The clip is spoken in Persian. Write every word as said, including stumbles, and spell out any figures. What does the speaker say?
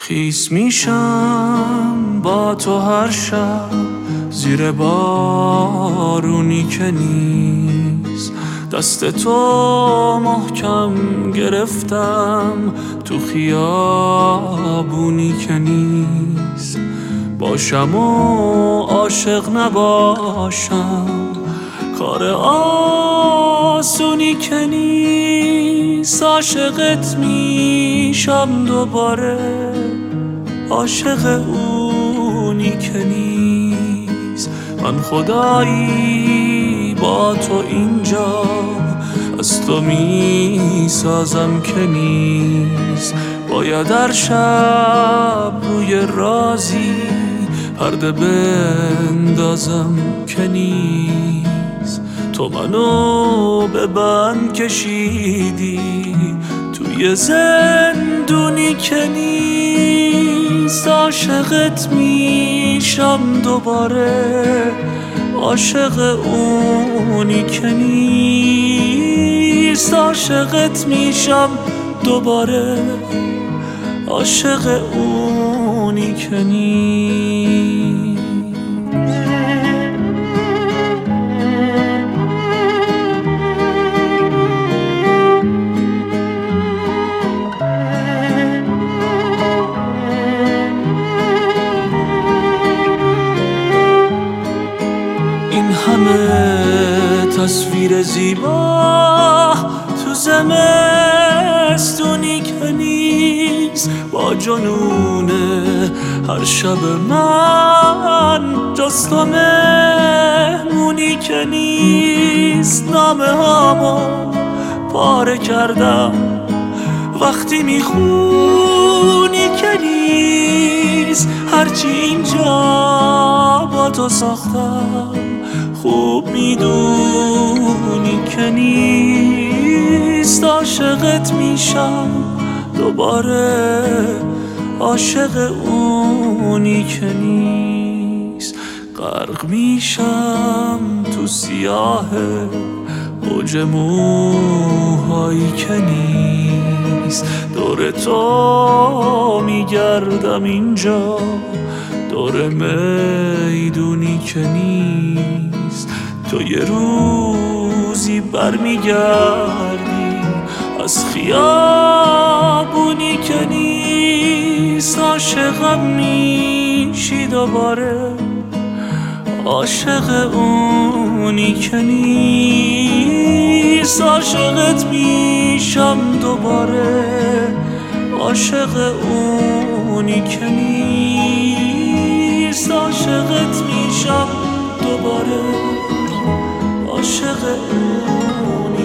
خیس میشم با تو هر شب زیر بارونی که نیست، دست تو محکم گرفتم تو خیابونی که نیست. باشم و عاشق نباشم کار آسونی که نیست. عاشقت میشم دوباره، عاشق اونی که نیست. من خدایی با تو اینجا از تو میسازم که نیست. باید در شب روی رازی پرده بندازم که نیست. تو منو به بند کشیدی توی زندونی که نیست. عاشقت میشم دوباره، عاشق اونی که نیست. عاشقت میشم دوباره، عاشق اونی که نیست. این همه تصویر زیبا تو زمستونی که نیست. با جنون هر شب من جز تو مهمونی که نیست. نامه هامو پاره کردم وقتی میخونی که نیست. هرچی اینجا با تو ساختم خوب میدونی که نیست. عاشقت میشم دوباره، عاشق اونی که نیست. غرق میشم تو سیاه اوج موهایی که نیست. دور تو میگردم اینجا دور میدونی که نیست. تو یه روزی برمیگردی از خیابونی که نیست. عاشقم میشی دوباره، عاشق اونی که نیست. عاشقت میشم دوباره، عاشق اونی که نیست. عاشقت میشم دوباره، عاشق اونی